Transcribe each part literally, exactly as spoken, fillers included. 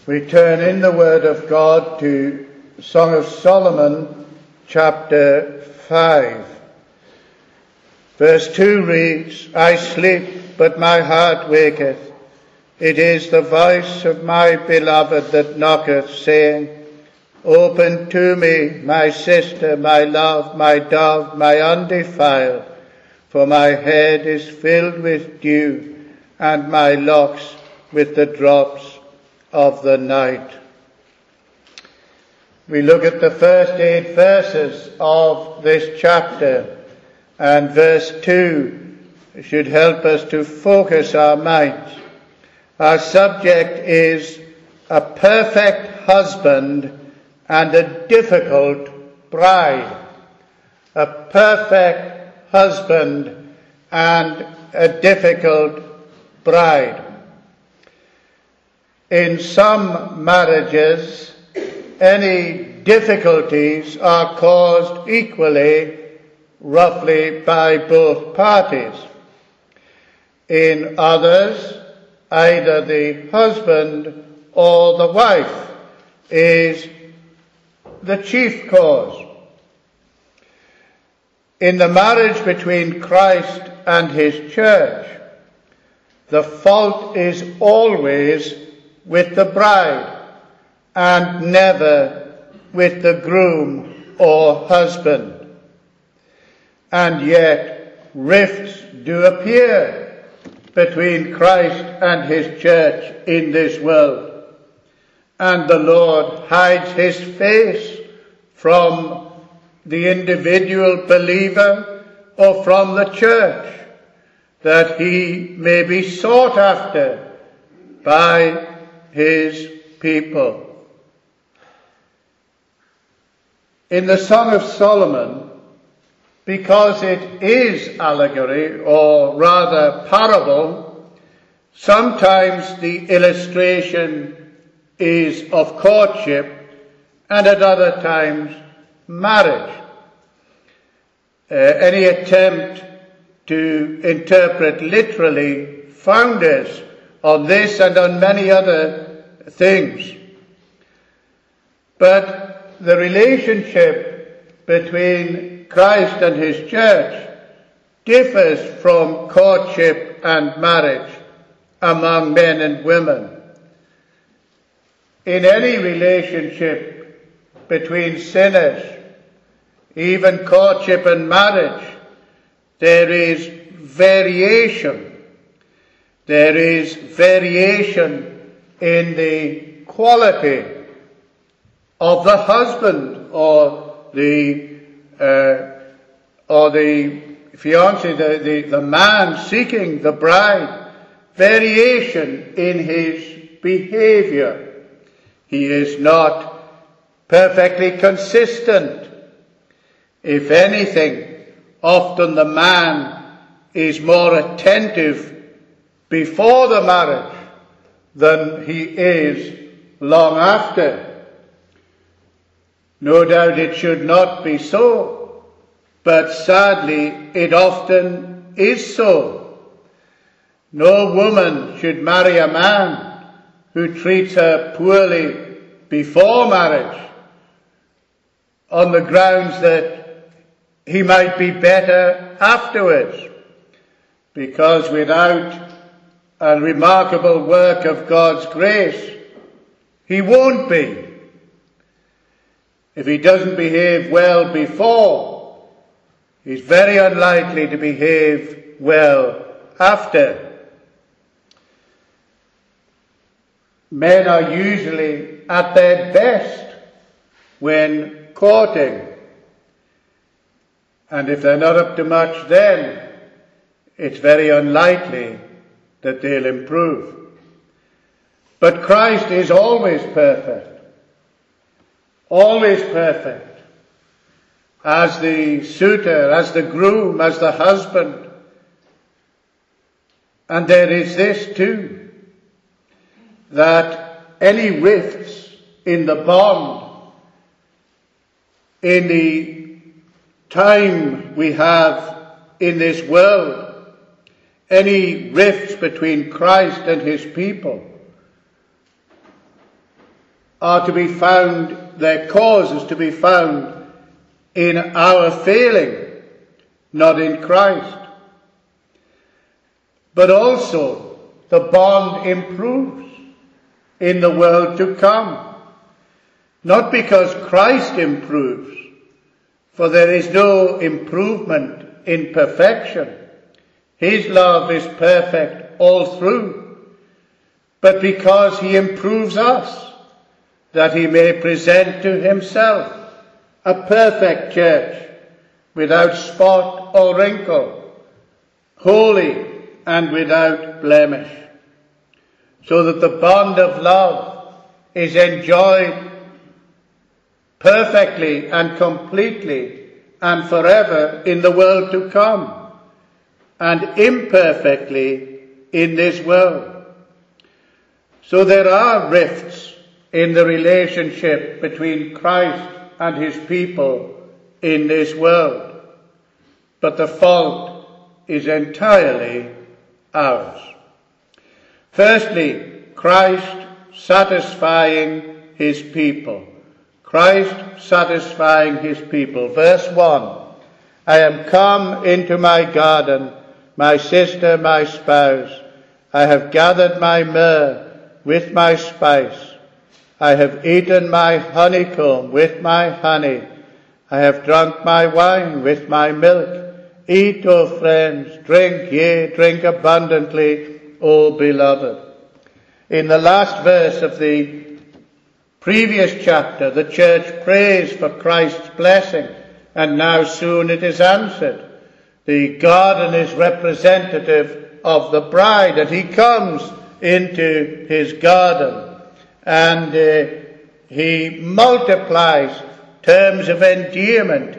We turn in the Word of God to Song of Solomon, chapter five. Verse two reads, I sleep, but my heart waketh. It is the voice of my beloved that knocketh, saying, Open to me, my sister, my love, my dove, my undefiled, for my head is filled with dew, and my locks with the drops of the night. We look at the first eight verses of this chapter, and verse two should help us to focus our minds. Our subject is a perfect husband and a difficult bride. A perfect husband and a difficult bride. In some marriages, any difficulties are caused equally, roughly, by both parties. In others, either the husband or the wife is the chief cause. In the marriage between Christ and his church, the fault is always with the bride and never with the groom or husband. And yet rifts do appear between Christ and his church in this world, and the Lord hides his face from the individual believer or from the church, that he may be sought after by his people. In the Song of Solomon, because it is allegory, or rather parable, sometimes the illustration is of courtship, and at other times marriage. Uh, any attempt to interpret literally founders on this and on many other things. But the relationship between Christ and his church differs from courtship and marriage among men and women. In any relationship between sinners, even courtship and marriage, there is variation. There is variation in the quality of the husband or the uh, or the fiancé, the, the, the man seeking the bride. Variation in his behavior. He is not perfectly consistent. If anything, often the man is more attentive before the marriage than he is long after. No doubt it should not be so, but sadly it often is so. No woman should marry a man who treats her poorly before marriage on the grounds that he might be better afterwards, because without a remarkable work of God's grace, he won't be. If he doesn't behave well before, he's very unlikely to behave well after. Men are usually at their best when courting, and if they're not up to much then, it's very unlikely that they'll improve. But Christ is always perfect, always perfect, as the suitor, as the groom, as the husband. And there is this too, that any rifts in the bond, in the time we have in this world, any rifts between Christ and his people, are to be found, their cause is to be found in our failing, not in Christ. But also the bond improves in the world to come, not because Christ improves, for there is no improvement in perfection. His love is perfect all through, but because he improves us, that he may present to himself a perfect church, without spot or wrinkle, holy and without blemish, so that the bond of love is enjoyed perfectly and completely and forever in the world to come, and imperfectly in this world. So there are rifts in the relationship between Christ and his people in this world, but the fault is entirely ours. Firstly, Christ satisfying his people. Christ satisfying his people. Verse one, I am come into my garden, my sister, my spouse. I have gathered my myrrh with my spice. I have eaten my honeycomb with my honey. I have drunk my wine with my milk. Eat, O friends, drink, yea, drink abundantly, O beloved. In the last verse of the previous chapter, the church prays for Christ's blessing, and now soon it is answered. The garden is representative of the bride, and he comes into his garden, and uh, he multiplies terms of endearment,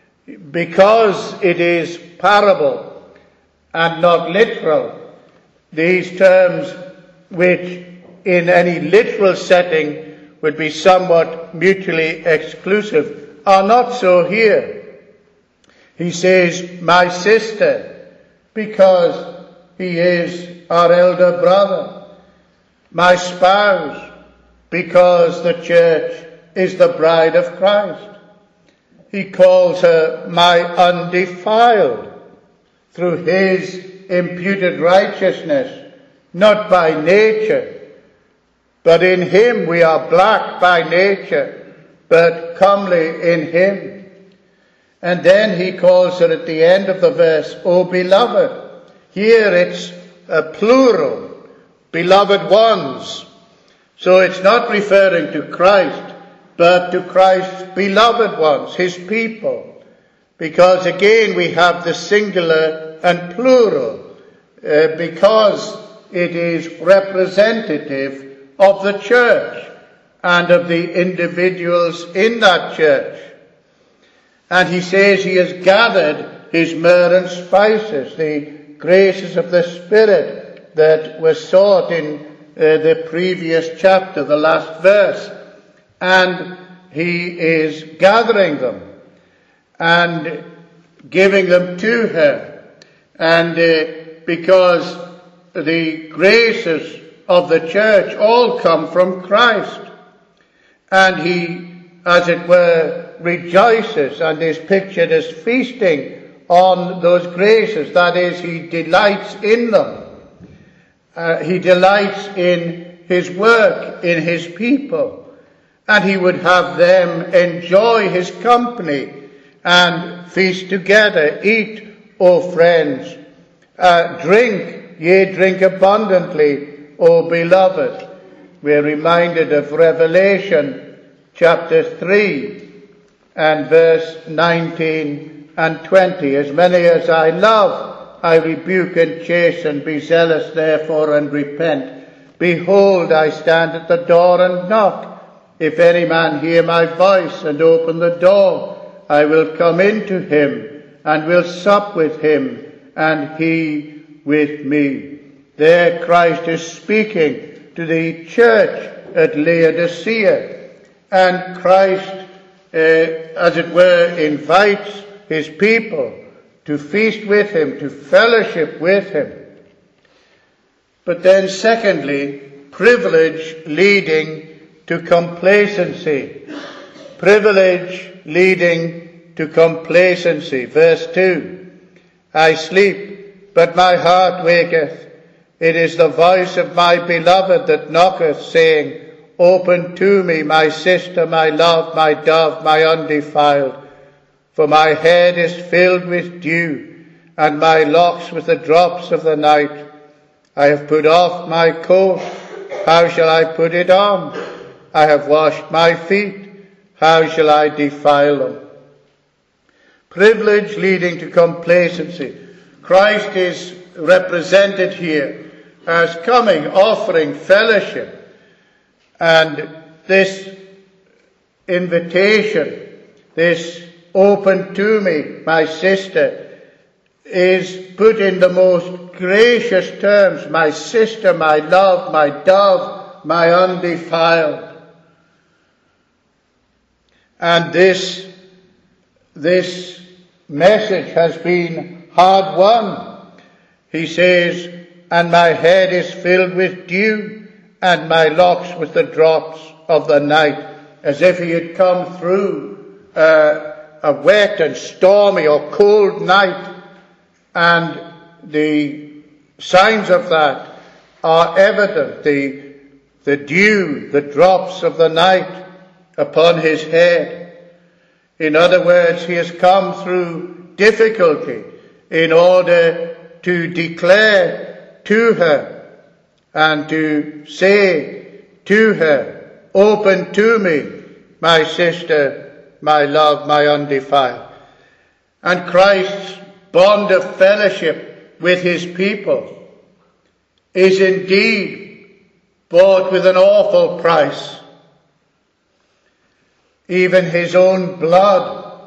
because it is parable and not literal. These terms, which in any literal setting would be somewhat mutually exclusive, are not so here. He says, my sister, because he is our elder brother. My spouse, because the church is the bride of Christ. He calls her my undefiled, through his imputed righteousness, not by nature, but in him. We are black by nature, but comely in him. And then he calls her at the end of the verse, O beloved. Here it's a plural, beloved ones. So it's not referring to Christ, but to Christ's beloved ones, his people. Because again we have the singular and plural, uh, because it is representative of the church and of the individuals in that church. And he says he has gathered his myrrh and spices, the graces of the Spirit that were sought in uh, the previous chapter, the last verse. And he is gathering them and giving them to her. And uh, because the graces of the church all come from Christ. And he, as it were, rejoices and is pictured as feasting on those graces. That is, he delights in them. Uh, he delights in his work, in his people. And he would have them enjoy his company and feast together. Eat, O friends. Uh, drink, yea, drink abundantly, O beloved. We're reminded of Revelation chapter three and verse nineteen and twenty. As many as I love, I rebuke and chasten. Be zealous therefore and repent. Behold, I stand at the door and knock. If any man hear my voice and open the door, I will come into him and will sup with him and he with me. There Christ is speaking to the church at Laodicea, and Christ, uh, as it were, invites his people to feast with him, to fellowship with him. But then secondly, privilege leading to complacency. Privilege leading to complacency. Verse two. I sleep, but my heart waketh. It is the voice of my beloved that knocketh, saying, Open to me, my sister, my love, my dove, my undefiled. For my head is filled with dew, and my locks with the drops of the night. I have put off my coat, how shall I put it on? I have washed my feet, how shall I defile them? Privilege leading to complacency. Christ is represented here as coming, offering fellowship. And this invitation, this open to me, my sister, is put in the most gracious terms. My sister, my love, my dove, my undefiled. And this, this message has been hard won. He says, and my head is filled with dew, and my locks with the drops of the night, as if he had come through uh, a wet and stormy or cold night. And the signs of that are evident. The, the dew, the drops of the night upon his head. In other words, he has come through difficulty in order to declare to her and to say to her, Open to me, my sister, my love, my undefiled. And Christ's bond of fellowship with his people is indeed bought with an awful price. Even his own blood.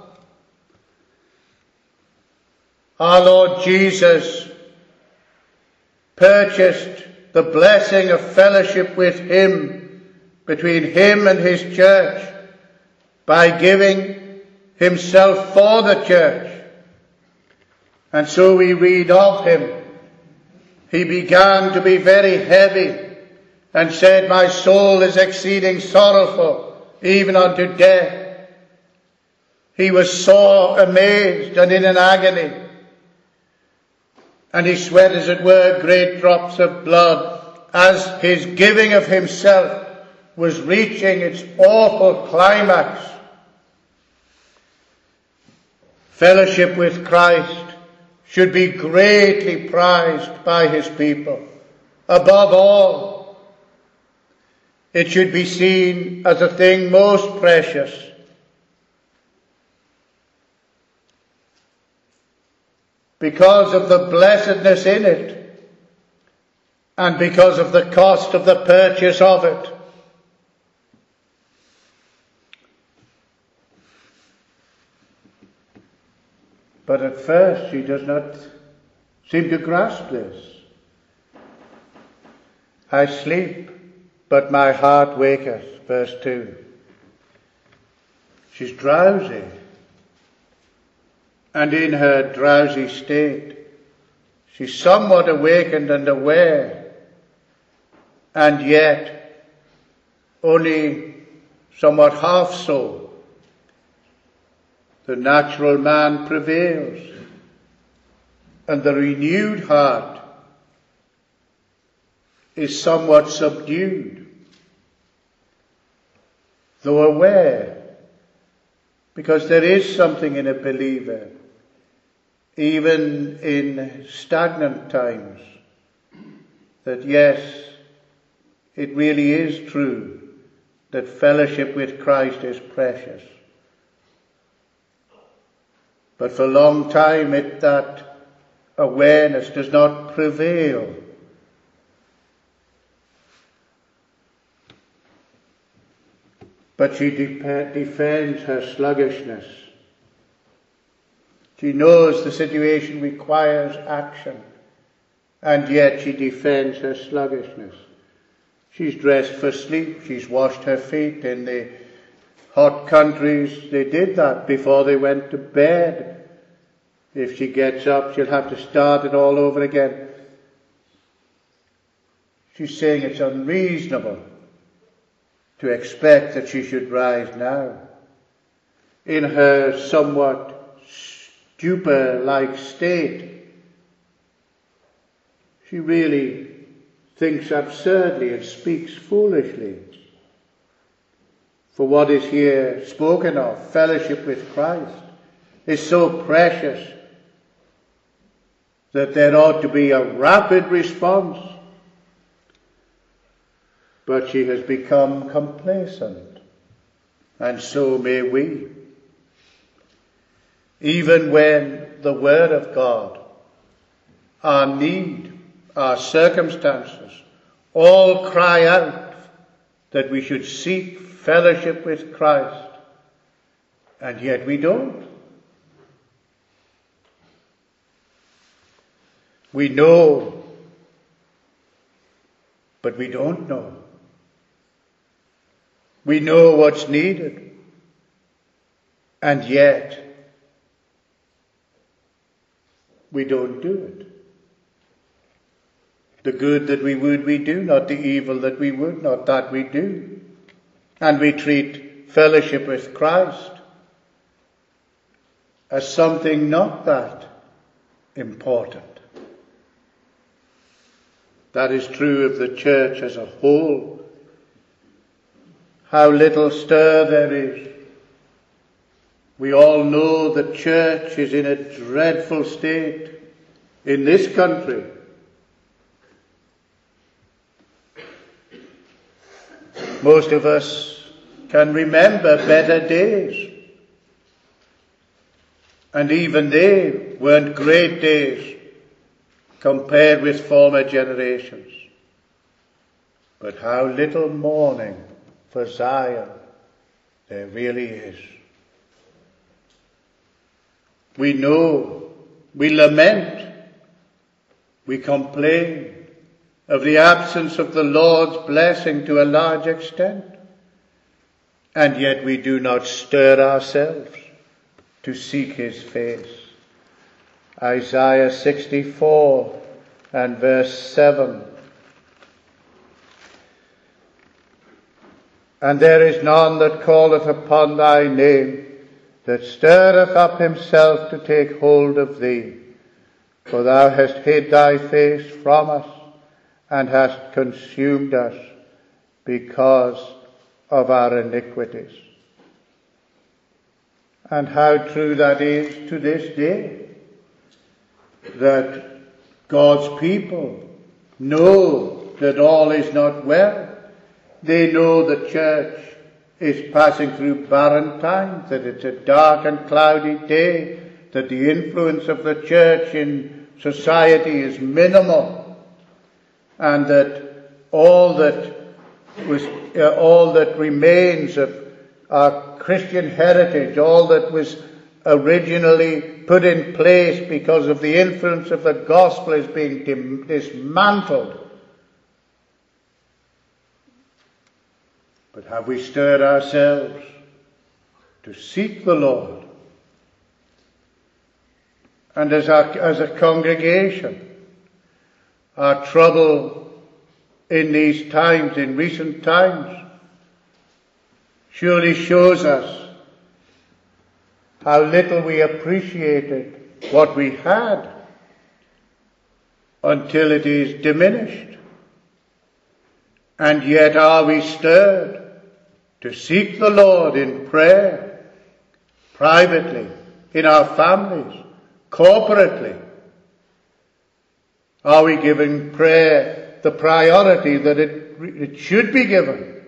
Our Lord Jesus purchased the blessing of fellowship with him, between him and his church, by giving himself for the church. And so we read of him. He began to be very heavy and said, My soul is exceeding sorrowful, even unto death. He was sore amazed and in an agony. And he sweat, as it were, great drops of blood, as his giving of himself was reaching its awful climax. Fellowship with Christ should be greatly prized by his people. Above all, it should be seen as a thing most precious. Because of the blessedness in it, and because of the cost of the purchase of it. But at first she does not seem to grasp this. I sleep, but my heart waketh, verse two. She's drowsy. And in her drowsy state, she's somewhat awakened and aware, and yet only somewhat half so. The natural man prevails, and the renewed heart is somewhat subdued, though aware, because there is something in a believer, even in stagnant times, that yes, it really is true that fellowship with Christ is precious. But for a long time it, that awareness does not prevail. But she de- defends her sluggishness. She knows the situation requires action, and yet she defends her sluggishness. She's dressed for sleep. She's washed her feet. In the hot countries, they did that before they went to bed. If she gets up, she'll have to start it all over again. She's saying it's unreasonable to expect that she should rise now. In her somewhat stupor-like state, she really thinks absurdly and speaks foolishly. For what is here spoken of, fellowship with Christ, is so precious that there ought to be a rapid response. But she has become complacent, and so may we. Even when the Word of God, our need, our circumstances, all cry out that we should seek fellowship with Christ, and yet we don't. We know, but we don't know. We know what's needed, and yet we don't do it. The good that we would we do, not the evil that we would not, that we do. And we treat fellowship with Christ as something not that important. That is true of the church as a whole. How little stir there is. We all know the church is in a dreadful state in this country. Most of us can remember better days. And even they weren't great days compared with former generations. But how little mourning for Zion there really is. We know, we lament, we complain of the absence of the Lord's blessing to a large extent, and yet we do not stir ourselves to seek his face. Isaiah sixty-four and verse seven. And there is none that calleth upon thy name, that stirreth up himself to take hold of thee. For thou hast hid thy face from us, and hast consumed us because of our iniquities. And how true that is to this day, that God's people know that all is not well. They know the church is passing through barren times, that it's a dark and cloudy day, that the influence of the church in society is minimal, and that all that was, uh, all that remains of our Christian heritage, all that was originally put in place because of the influence of the gospel, is being dim- dismantled. But have we stirred ourselves to seek the Lord? And as, our, as a congregation, our trouble in these times, in recent times, surely shows us how little we appreciated what we had until it is diminished. And yet are we stirred to seek the Lord in prayer, privately, in our families, corporately? Are we giving prayer the priority that it, it should be given?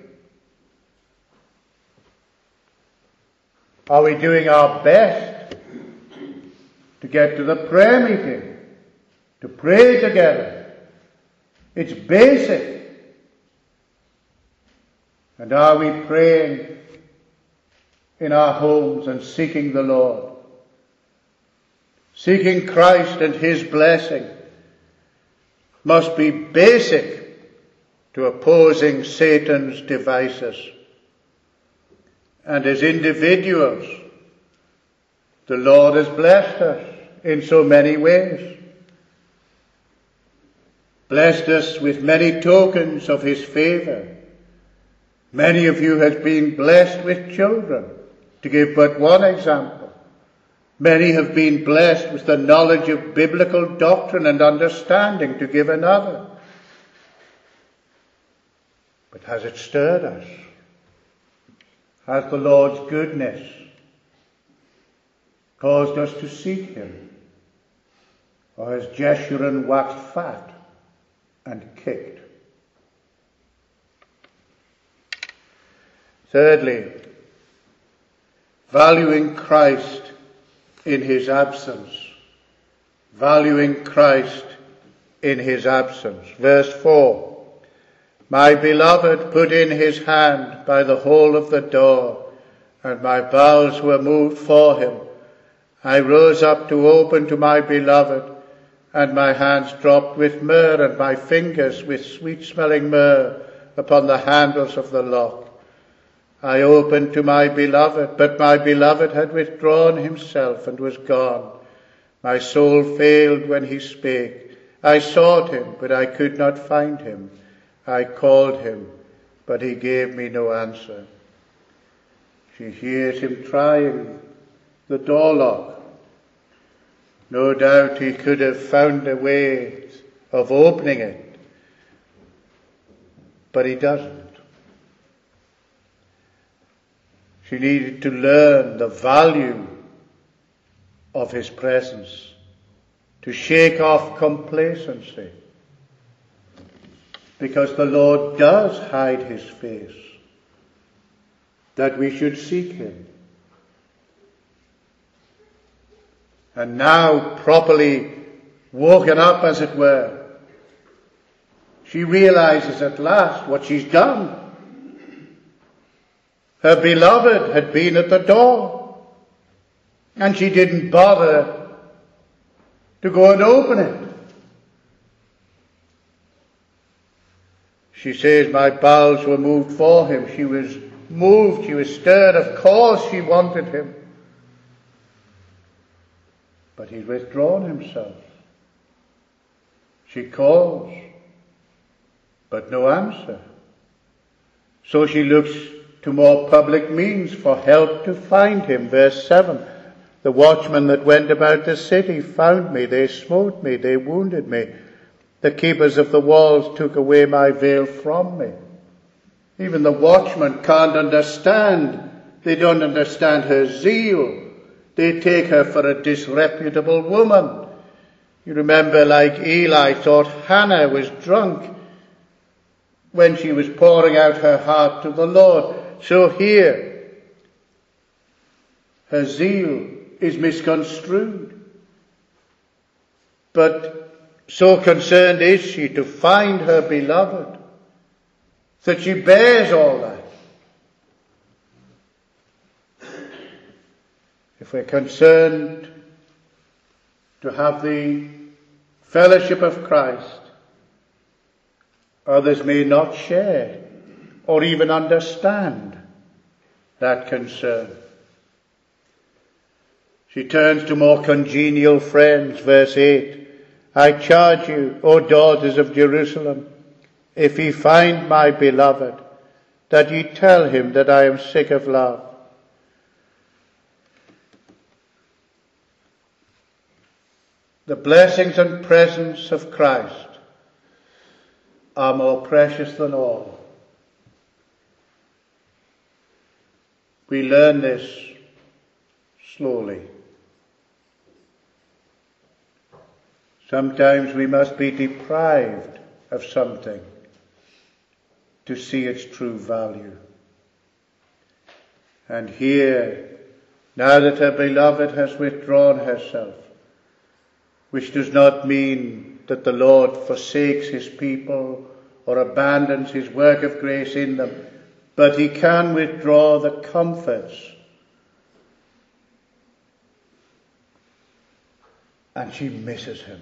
Are we doing our best to get to the prayer meeting, to pray together? It's basic. And are we praying in our homes and seeking the Lord? Seeking Christ and his blessing must be basic to opposing Satan's devices. And as individuals, the Lord has blessed us in so many ways. Blessed us with many tokens of his favor. Many of you have been blessed with children, to give but one example. Many have been blessed with the knowledge of biblical doctrine and understanding, to give another. But has it stirred us? Has the Lord's goodness caused us to seek him? Or has Jeshurun waxed fat and kicked? Thirdly, valuing Christ in his absence. Valuing Christ in his absence. Verse four. My beloved put in his hand by the hole of the door, and my bowels were moved for him. I rose up to open to my beloved, and my hands dropped with myrrh, and my fingers with sweet-smelling myrrh upon the handles of the lock. I opened to my beloved, but my beloved had withdrawn himself and was gone. My soul failed when he spake. I sought him, but I could not find him. I called him, but he gave me no answer. She hears him trying the door lock. No doubt he could have found a way of opening it, but he doesn't. She needed to learn the value of his presence, to shake off complacency, because the Lord does hide his face, that we should seek him. And now, properly woken up, as it were, she realizes at last what she's done. Her beloved had been at the door, and she didn't bother to go and open it. She says, my bowels were moved for him. She was moved, she was stirred. Of course she wanted him. But he's withdrawn himself. She calls, but no answer. So she looks to more public means for help to find him. Verse seven. The watchmen that went about the city found me. They smote me. They wounded me. The keepers of the walls took away my veil from me. Even the watchmen can't understand. They don't understand her zeal. They take her for a disreputable woman. You remember, like Eli thought Hannah was drunk when she was pouring out her heart to the Lord. So here, her zeal is misconstrued. But so concerned is she to find her beloved that she bears all that. If we're concerned to have the fellowship of Christ, others may not share or even understand that concern. She turns to more congenial friends, verse eight. I charge you, O daughters of Jerusalem, if ye find my beloved, that ye tell him that I am sick of love. The blessings and presence of Christ are more precious than all. We learn this slowly. Sometimes we must be deprived of something to see its true value. And here, now that her beloved has withdrawn herself, which does not mean that the Lord forsakes his people or abandons his work of grace in them, but he can withdraw the comforts. And she misses him.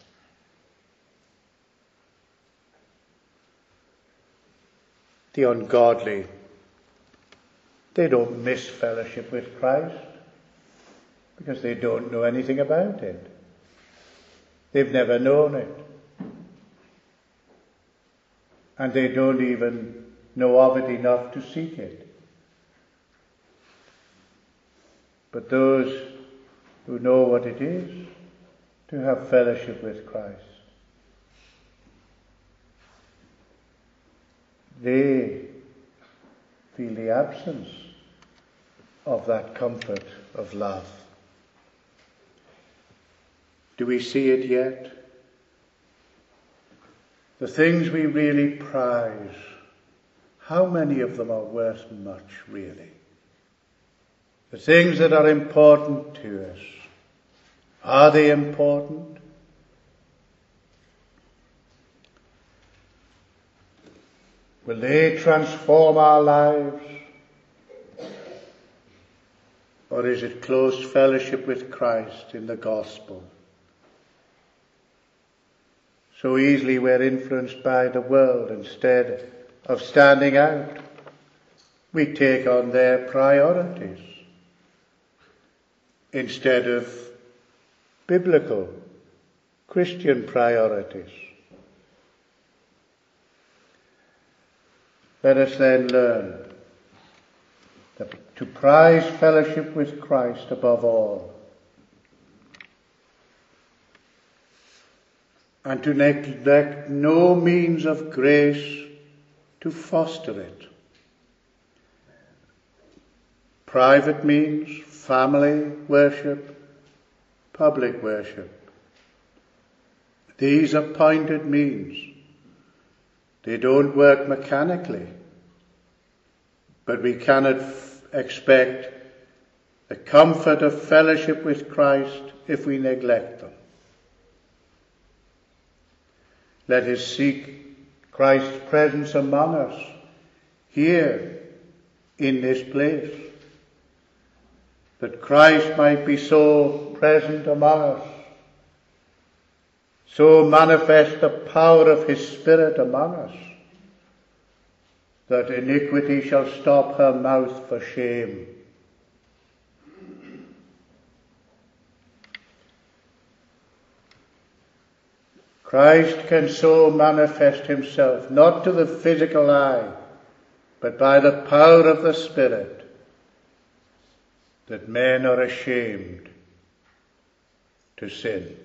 The ungodly, they don't miss fellowship with Christ because they don't know anything about it. They've never known it. And they don't even know of it enough to seek it. But those who know what it is to have fellowship with Christ, they feel the absence of that comfort of love. Do we see it yet? The things we really prize, how many of them are worth much, really? The things that are important to us, are they important? Will they transform our lives? Or is it close fellowship with Christ in the gospel? So easily we're influenced by the world. Instead of standing out, we take on their priorities instead of biblical Christian priorities. Let us then learn that to prize fellowship with Christ above all, and to neglect no means of grace to foster it. Private means, family worship, public worship. These appointed means, they don't work mechanically, but we cannot f- expect the comfort of fellowship with Christ if we neglect them. Let us seek Christ's presence among us, here in this place, that Christ might be so present among us, so manifest the power of his Spirit among us, that iniquity shall stop her mouth for shame. Christ can so manifest himself, not to the physical eye, but by the power of the Spirit, that men are ashamed to sin.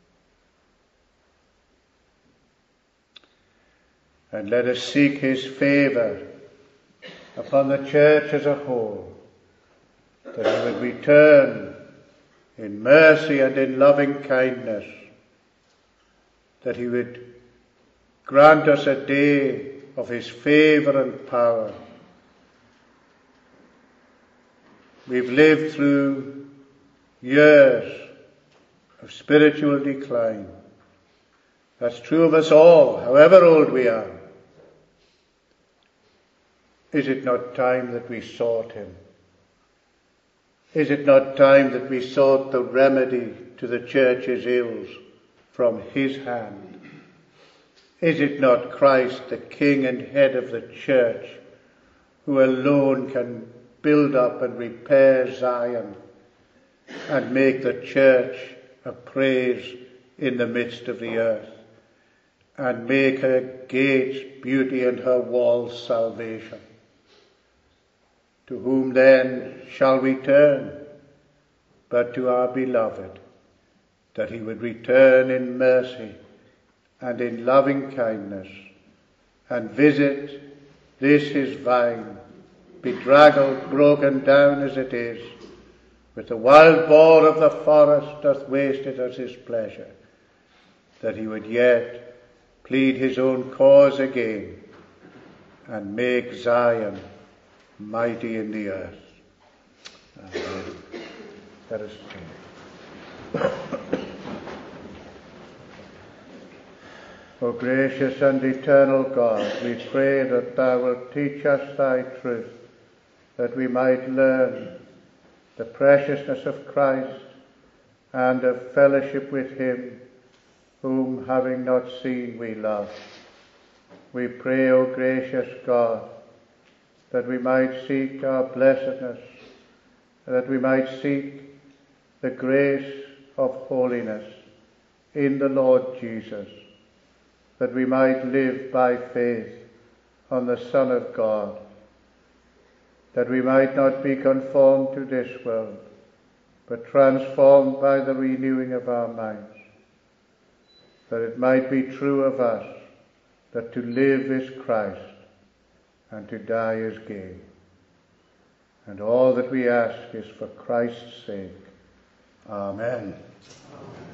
And let us seek his favour upon the church as a whole, that he would return in mercy and in loving kindness, that he would grant us a day of his favour and power. We've lived through years of spiritual decline. That's true of us all, however old we are. Is it not time that we sought him? Is it not time that we sought the remedy to the church's ills from his hand? Is it not Christ, the King and head of the church, who alone can build up and repair Zion and make the church a praise in the midst of the earth, and make her gates beauty and her walls salvation? To whom then shall we turn but to our beloved, that he would return in mercy and in loving kindness and visit this his vine, bedraggled, broken down as it is, with the wild boar of the forest doth waste it as his pleasure, that he would yet plead his own cause again and make Zion mighty in the earth. Amen. Let us pray. O gracious and eternal God, we pray that thou wilt teach us thy truth, that we might learn the preciousness of Christ and of fellowship with him, whom having not seen we love. We pray, O gracious God, that we might seek our blessedness, that we might seek the grace of holiness in the Lord Jesus, that we might live by faith on the Son of God, that we might not be conformed to this world, but transformed by the renewing of our minds, that it might be true of us that to live is Christ and to die is gain. And all that we ask is for Christ's sake. Amen. Amen.